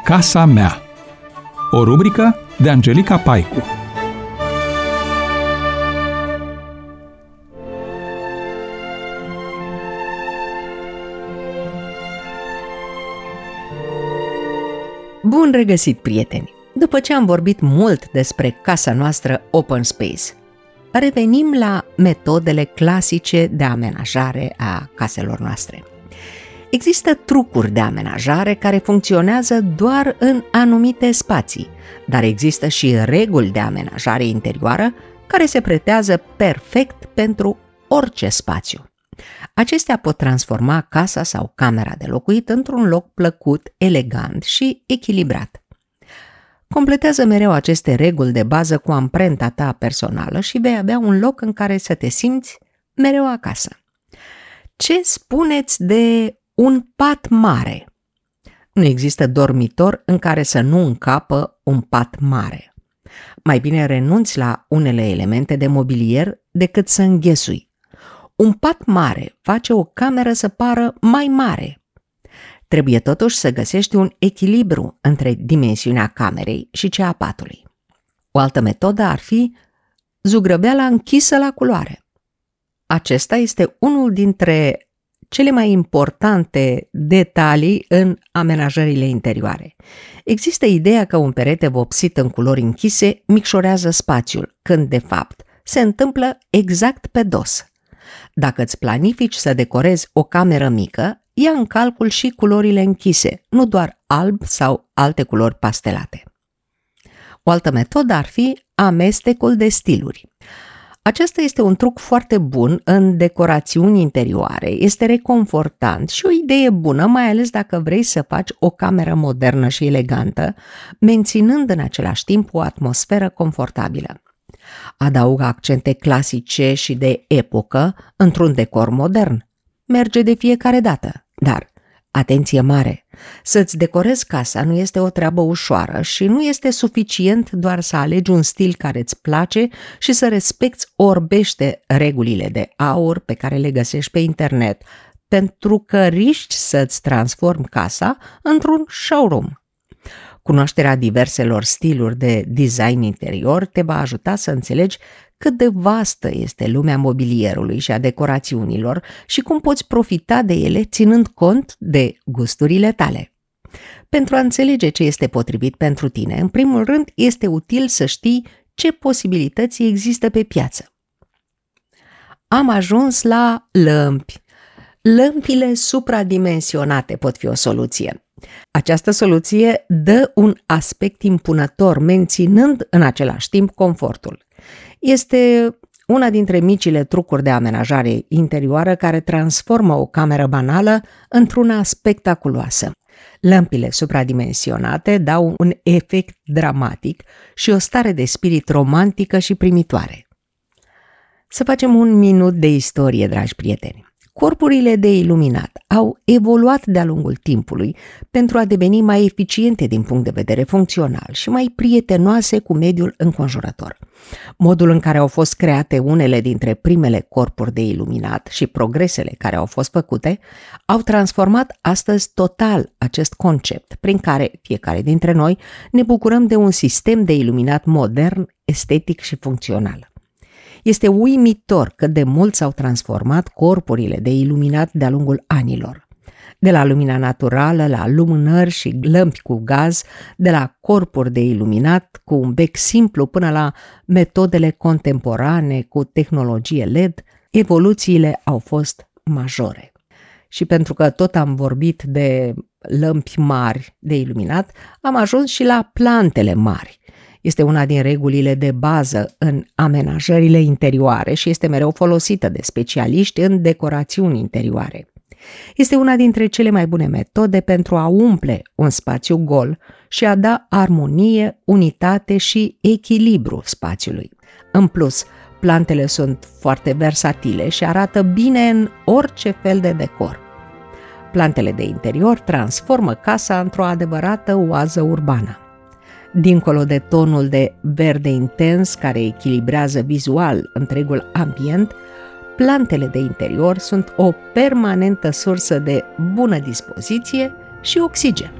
Casa mea. O rubrică de Angelica Paicu. Bun regăsit, prieteni! După ce am vorbit mult despre casa noastră Open Space, revenim la metodele clasice de amenajare a caselor noastre. Există trucuri de amenajare care funcționează doar în anumite spații, dar există și reguli de amenajare interioară care se pretează perfect pentru orice spațiu. Acestea pot transforma casa sau camera de locuit într-un loc plăcut, elegant și echilibrat. Completează mereu aceste reguli de bază cu amprenta ta personală și vei avea un loc în care să te simți mereu acasă. Ce spuneți de un pat mare? Nu există dormitor în care să nu încapă un pat mare. Mai bine renunți la unele elemente de mobilier decât să înghesui. Un pat mare face o cameră să pară mai mare. Trebuie totuși să găsești un echilibru între dimensiunea camerei și cea a patului. O altă metodă ar fi zugrăveala închisă la culoare. Acesta este unul dintre cele mai importante detalii în amenajările interioare. Există ideea că un perete vopsit în culori închise micșorează spațiul, când de fapt se întâmplă exact pe dos. Dacă îți planifici să decorezi o cameră mică, ia în calcul și culorile închise, nu doar alb sau alte culori pastelate. O altă metodă ar fi amestecul de stiluri. Acesta este un truc foarte bun în decorațiuni interioare, este reconfortant și o idee bună, mai ales dacă vrei să faci o cameră modernă și elegantă, menținând în același timp o atmosferă confortabilă. Adaugă accente clasice și de epocă într-un decor modern. Merge de fiecare dată, dar, atenție mare, să-ți decorezi casa nu este o treabă ușoară și nu este suficient doar să alegi un stil care îți place și să respecti orbește regulile de aur pe care le găsești pe internet, pentru că riști să-ți transformi casa într-un showroom. Cunoașterea diverselor stiluri de design interior te va ajuta să înțelegi cât de vastă este lumea mobilierului și a decorațiunilor și cum poți profita de ele ținând cont de gusturile tale. Pentru a înțelege ce este potrivit pentru tine, în primul rând este util să știi ce posibilități există pe piață. Am ajuns la lămpi. Lămpile supradimensionate pot fi o soluție. Această soluție dă un aspect impunător, menținând în același timp confortul. Este una dintre micile trucuri de amenajare interioară care transformă o cameră banală într-una spectaculoasă. Lămpile supradimensionate dau un efect dramatic și o stare de spirit romantică și primitoare. Să facem un minut de istorie, dragi prieteni. Corpurile de iluminat au evoluat de-a lungul timpului pentru a deveni mai eficiente din punct de vedere funcțional și mai prietenoase cu mediul înconjurător. Modul în care au fost create unele dintre primele corpuri de iluminat și progresele care au fost făcute au transformat astăzi total acest concept prin care fiecare dintre noi ne bucurăm de un sistem de iluminat modern, estetic și funcțional. Este uimitor cât de mult s-au transformat corpurile de iluminat de-a lungul anilor. De la lumina naturală la lumânări și lămpi cu gaz, de la corpuri de iluminat cu un bec simplu până la metodele contemporane cu tehnologie LED, evoluțiile au fost majore. Și pentru că tot am vorbit de lămpi mari de iluminat, am ajuns și la plantele mari. Este una din regulile de bază în amenajările interioare și este mereu folosită de specialiști în decorațiuni interioare. Este una dintre cele mai bune metode pentru a umple un spațiu gol și a da armonie, unitate și echilibru spațiului. În plus, plantele sunt foarte versatile și arată bine în orice fel de decor. Plantele de interior transformă casa într-o adevărată oază urbană. Dincolo de tonul de verde intens care echilibrează vizual întregul ambient, plantele de interior sunt o permanentă sursă de bună dispoziție și oxigen.